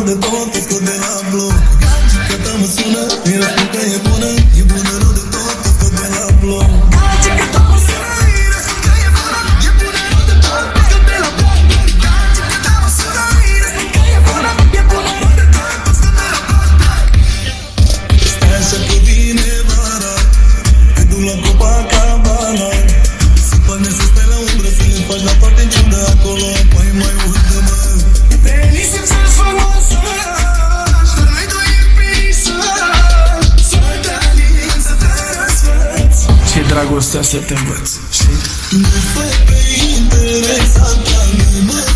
de tot, o scot de la bloc. Că ta mă sună, îi răspund că e bună, e bună rău de tot, o scot de la bloc. Că ta mă sună, îi răspund că e bună, e bună rău de tot, o scot de la bloc. Că ta mă sună, îi răspund că e bună, e bună rău de tot, o scot de la bloc. Stai așa că vine vara, te duc la Copacabana. Supă-ne să stai la umbră, să le faci la toate în ciudă acolo, păi mai urcă-mă. Venisim să-ți frumoasă, să nu-i doi pisă, să te alin, să te răsfăți. Ce dragostea să te învăț, știi? Ne fă pe interesanta, nu mă